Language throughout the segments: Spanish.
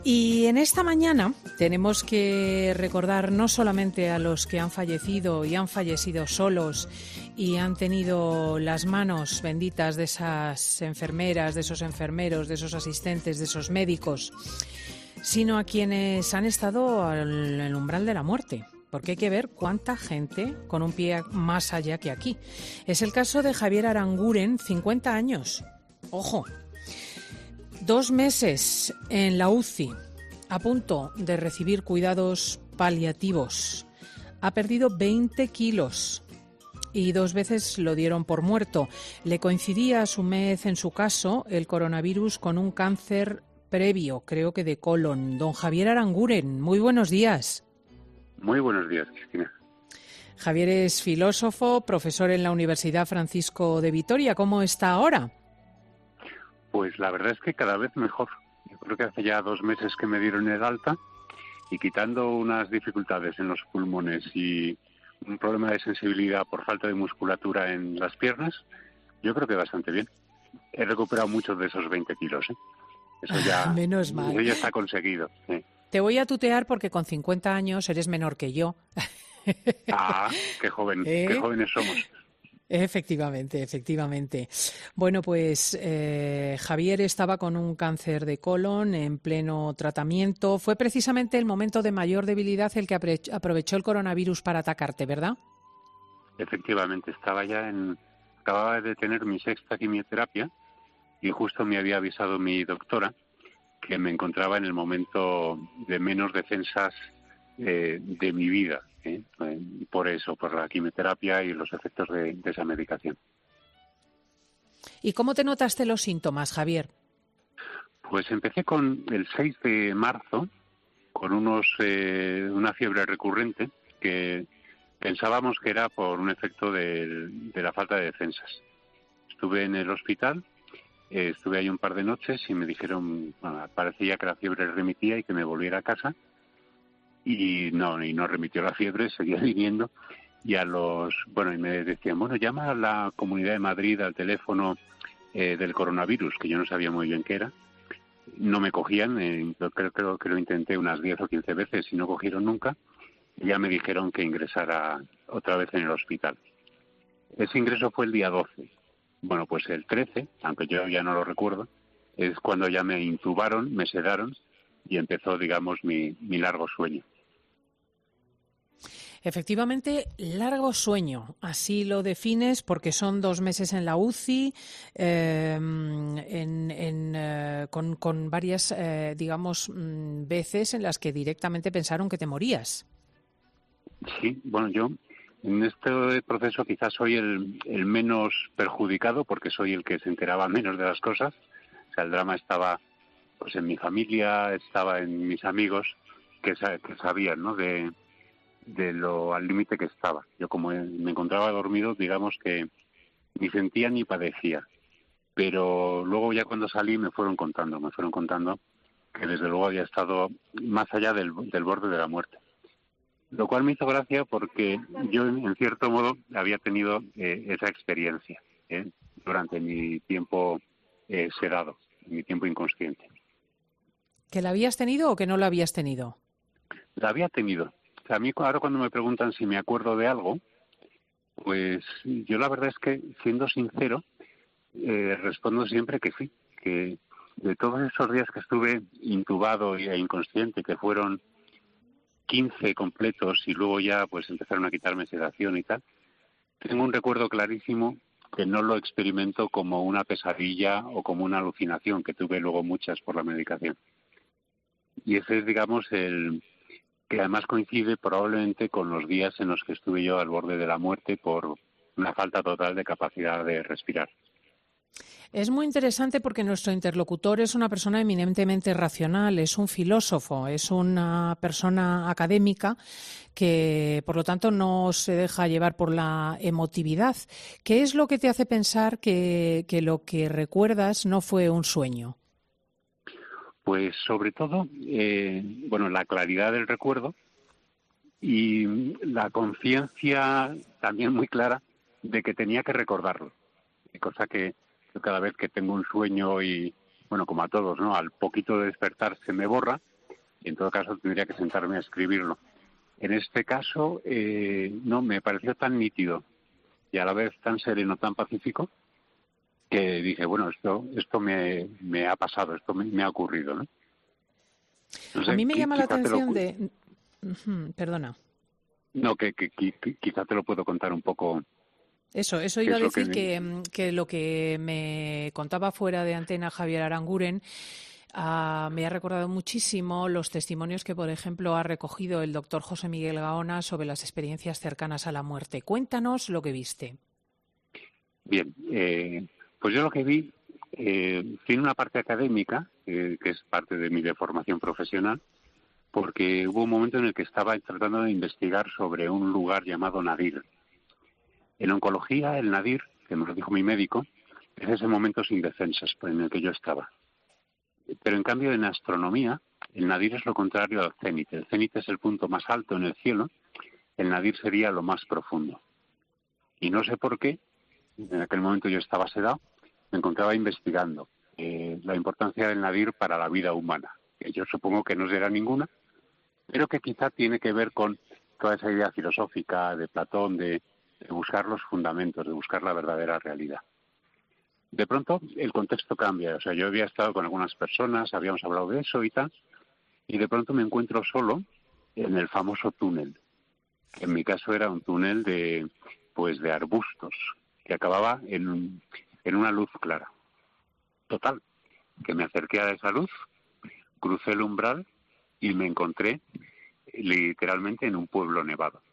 Y en esta mañana tenemos que recordar no solamente a los que han fallecido y han fallecido solos y han tenido las manos benditas de esas enfermeras, de esos enfermeros, de esos asistentes, de esos médicos, sino a quienes han estado al umbral de la muerte. Porque hay que ver cuánta gente con un pie más allá que aquí. Es el caso de Javier Aranguren, 50 años. Ojo. 2 meses en la UCI, a punto de recibir cuidados paliativos. Ha perdido 20 kilos y 2 veces lo dieron por muerto. Le coincidía a su vez, en su caso, el coronavirus con un cáncer previo, creo que de colon. Don Javier Aranguren, muy buenos días. Muy buenos días, Cristina. Javier es filósofo, profesor en la Universidad Francisco de Vitoria. ¿Cómo está ahora? Pues la verdad es que cada vez mejor. Yo creo que hace ya 2 meses que me dieron el alta y quitando unas dificultades en los pulmones y un problema de sensibilidad por falta de musculatura en las piernas, yo creo que bastante bien. He recuperado muchos de esos 20 kilos, ¿eh? Eso ya, menos mal. Eso ya está conseguido. ¿Eh? Te voy a tutear porque con 50 años eres menor que yo. Ah, qué jóvenes somos. Efectivamente, efectivamente. Bueno, pues Javier estaba con un cáncer de colon en pleno tratamiento. Fue precisamente el momento de mayor debilidad el que aprovechó el coronavirus para atacarte, ¿verdad? Efectivamente, acababa de tener mi 6ª quimioterapia y justo me había avisado mi doctora que me encontraba en el momento de menos defensas de mi vida. Por eso, por la quimioterapia y los efectos de esa medicación. ¿Y cómo te notaste los síntomas, Javier? Pues empecé con el 6 de marzo con una fiebre recurrente que pensábamos que era por un efecto de la falta de defensas. Estuve en el hospital, estuve ahí un par de noches y me dijeron, parecía que la fiebre remitía y que me volviera a casa. Y no remitió la fiebre, seguía viniendo y y me decían, llama a la Comunidad de Madrid al teléfono del coronavirus, que yo no sabía muy bien qué era. No me cogían, creo que lo intenté unas 10 o 15 veces y no cogieron nunca. Y ya me dijeron que ingresara otra vez en el hospital. Ese ingreso fue el día 12. Bueno, pues el 13, aunque yo ya no lo recuerdo, es cuando ya me intubaron, me sedaron y empezó, digamos, mi largo sueño. Efectivamente, largo sueño, así lo defines, porque son 2 meses en la UCI, con varias, veces en las que directamente pensaron que te morías. Sí, yo en este proceso quizás soy el menos perjudicado porque soy el que se enteraba menos de las cosas. O sea, el drama estaba pues en mi familia, estaba en mis amigos que sabían, ¿no?, de lo al límite que estaba. Yo como me encontraba dormido, digamos que ni sentía ni padecía. Pero luego ya cuando salí me fueron contando que desde luego había estado más allá del borde de la muerte. Lo cual me hizo gracia porque yo, en cierto modo, había tenido esa experiencia durante mi tiempo sedado, mi tiempo inconsciente. ¿Que la habías tenido o que no la habías tenido? La había tenido. O sea, a mí ahora cuando me preguntan si me acuerdo de algo, pues yo la verdad es que, siendo sincero, respondo siempre que sí, que de todos esos días que estuve intubado e inconsciente, que fueron 15 completos y luego ya pues empezaron a quitarme sedación y tal, tengo un recuerdo clarísimo que no lo experimento como una pesadilla o como una alucinación, que tuve luego muchas por la medicación. Y ese es, digamos, el que además coincide probablemente con los días en los que estuve yo al borde de la muerte por una falta total de capacidad de respirar. Es muy interesante porque nuestro interlocutor es una persona eminentemente racional, es un filósofo, es una persona académica que, por lo tanto, no se deja llevar por la emotividad. ¿Qué es lo que te hace pensar que lo que recuerdas no fue un sueño? Pues sobre todo, la claridad del recuerdo y la conciencia también muy clara de que tenía que recordarlo, cosa que yo cada vez que tengo un sueño y, como a todos, ¿no?, al poquito de despertar se me borra, En todo caso, tendría que sentarme a escribirlo. En este caso, no, me pareció tan nítido y a la vez tan sereno, tan pacífico, que dije, bueno, esto me ha pasado, esto me ha ocurrido, ¿no? No A sé, mí me llama la quizá te lo... atención de... Ujú, perdona. No, que quizá te lo puedo contar un poco, Eso qué iba a es lo que... decir que lo que me contaba fuera de antena Javier Aranguren me ha recordado muchísimo los testimonios que, por ejemplo, ha recogido el doctor José Miguel Gaona sobre las experiencias cercanas a la muerte. Cuéntanos lo que viste. Bien, pues yo lo que vi tiene una parte académica, que es parte de mi deformación profesional, porque hubo un momento en el que estaba tratando de investigar sobre un lugar llamado Nadir. En oncología, el Nadir, que me lo dijo mi médico, es ese momento sin defensas en el que yo estaba. Pero en cambio, en astronomía, el Nadir es lo contrario al cénite. El cénite es el punto más alto en el cielo, el Nadir sería lo más profundo. Y no sé por qué, en aquel momento yo estaba sedado, me encontraba investigando la importancia del Nadir para la vida humana, que yo supongo que no será ninguna, pero que quizá tiene que ver con toda esa idea filosófica de Platón de buscar los fundamentos, de buscar la verdadera realidad. De pronto el contexto cambia, o sea, yo había estado con algunas personas, habíamos hablado de eso y tal, y de pronto me encuentro solo en el famoso túnel, que en mi caso era un túnel de arbustos, que acababa en una luz clara. Total, que me acerqué a esa luz, crucé el umbral y me encontré literalmente en un pueblo nevado.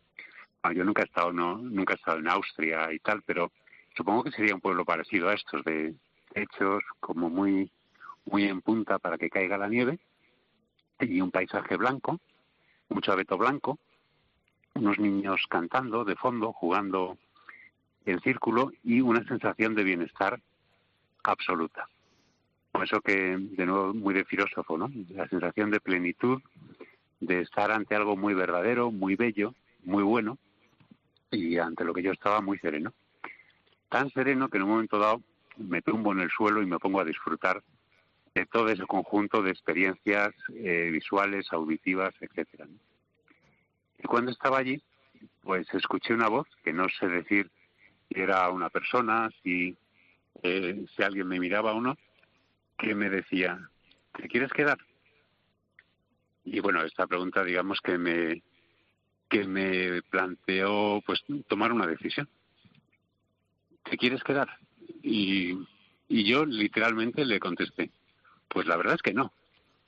Yo nunca he estado, nunca he estado en Austria y tal, pero supongo que sería un pueblo parecido a estos, de techos como muy en punta para que caiga la nieve, y un paisaje blanco, mucho abeto blanco, unos niños cantando de fondo, jugando en círculo y una sensación de bienestar absoluta. Por eso que, de nuevo, muy de filósofo, ¿no? La sensación de plenitud, de estar ante algo muy verdadero, muy bello, muy bueno, y ante lo que yo estaba muy sereno. Tan sereno que en un momento dado me tumbo en el suelo y me pongo a disfrutar de todo ese conjunto de experiencias visuales, auditivas, etcétera, ¿no? Y cuando estaba allí, pues escuché una voz que no sé decir si era una persona, si alguien me miraba o no, que me decía, ¿te quieres quedar? Y bueno, esta pregunta, digamos que me planteó pues tomar una decisión. ¿Te quieres quedar? Y yo literalmente le contesté, pues la verdad es que no.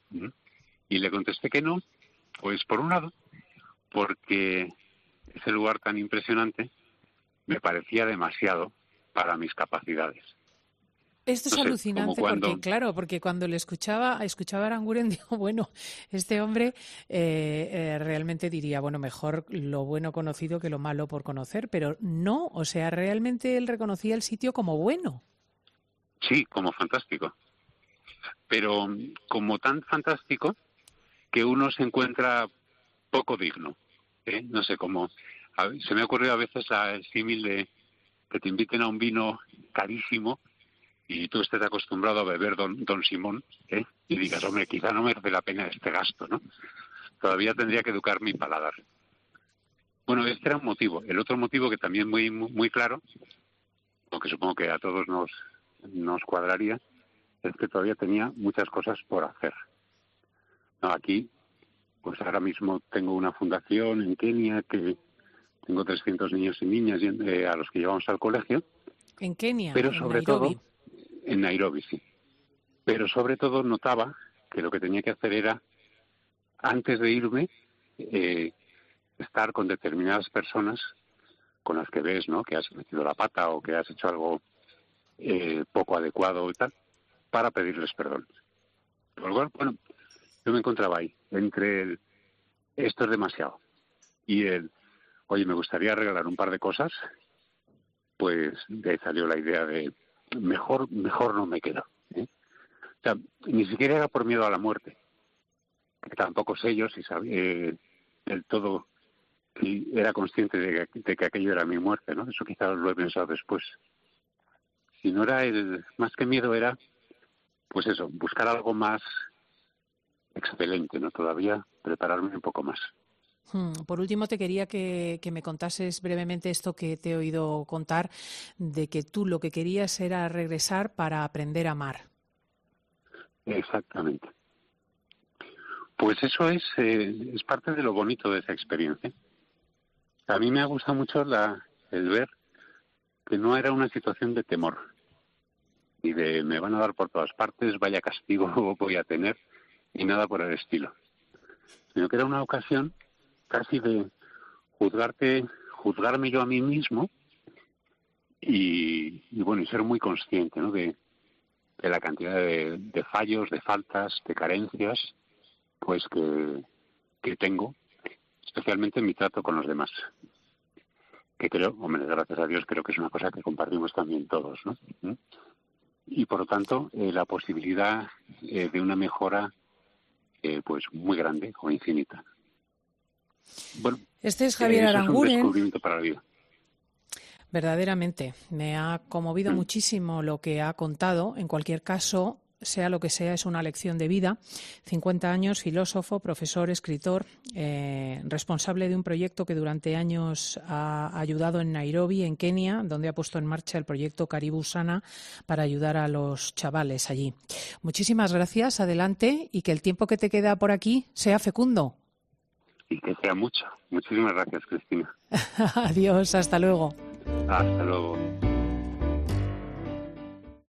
Y le contesté que no, pues por un lado, porque ese lugar tan impresionante me parecía demasiado para mis capacidades. Esto es No sé, como alucinante porque, cuando... claro, porque cuando le escuchaba a Aranguren, digo, bueno, este hombre realmente diría, bueno, mejor lo bueno conocido que lo malo por conocer, pero no, o sea, realmente él reconocía el sitio como bueno. Sí, como fantástico. Pero como tan fantástico que uno se encuentra poco digno. No sé, como... se me ha ocurrido a veces el símil de que te inviten a un vino carísimo y tú estés acostumbrado a beber Don Simón, y digas, hombre, quizá no merece la pena este gasto, ¿no? Todavía tendría que educar mi paladar. Bueno, este era un motivo. El otro motivo que también muy claro, aunque supongo que a todos nos cuadraría, es que todavía tenía muchas cosas por hacer. No, aquí, pues ahora mismo tengo una fundación en Kenia que tengo 300 niños y niñas a los que llevamos al colegio, En Kenia, pero en sobre todo Nairobi. en Nairobi, sí. Pero sobre todo notaba que lo que tenía que hacer era, antes de irme, estar con determinadas personas con las que ves, ¿no?, que has metido la pata o que has hecho algo poco adecuado y tal, para pedirles perdón. Por lo cual, bueno, yo me encontraba ahí, entre esto es demasiado y oye, me gustaría regalar un par de cosas, pues de ahí salió la idea de mejor no me quedo. O sea, ni siquiera era por miedo a la muerte, que tampoco sé yo si sabía del todo, y era consciente de que aquello era mi muerte, ¿no? Eso quizás lo he pensado después. Si no era más que miedo era, pues eso, buscar algo más excelente, ¿no? Todavía prepararme un poco más. Por último, te quería que me contases brevemente esto que te he oído contar, de que tú lo que querías era regresar para aprender a amar. Exactamente. Pues eso es parte de lo bonito de esa experiencia. A mí me ha gustado mucho el ver que no era una situación de temor, y de me van a dar por todas partes, vaya castigo voy a tener, y nada por el estilo. Sino que era una ocasión casi de juzgarme yo a mí mismo y bueno, y ser muy consciente, ¿no? de la cantidad de fallos, de faltas, de carencias, pues que tengo, especialmente en mi trato con los demás. Que creo, hombre, gracias a Dios, creo que es una cosa que compartimos también todos, ¿no? Y por lo tanto, la posibilidad de una mejora, pues muy grande o infinita. Bueno, Este es Javier eso es un Aranguren. descubrimiento para la vida. Verdaderamente, me ha conmovido muchísimo lo que ha contado. En cualquier caso, sea lo que sea, es una lección de vida. 50 años, filósofo, profesor, escritor, responsable de un proyecto que durante años ha ayudado en Nairobi, en Kenia, donde ha puesto en marcha el proyecto Karibu Sana para ayudar a los chavales allí. Muchísimas gracias, adelante, y que el tiempo que te queda por aquí sea fecundo. Y que sea mucho. Muchísimas gracias, Cristina. Adiós, hasta luego. Hasta luego.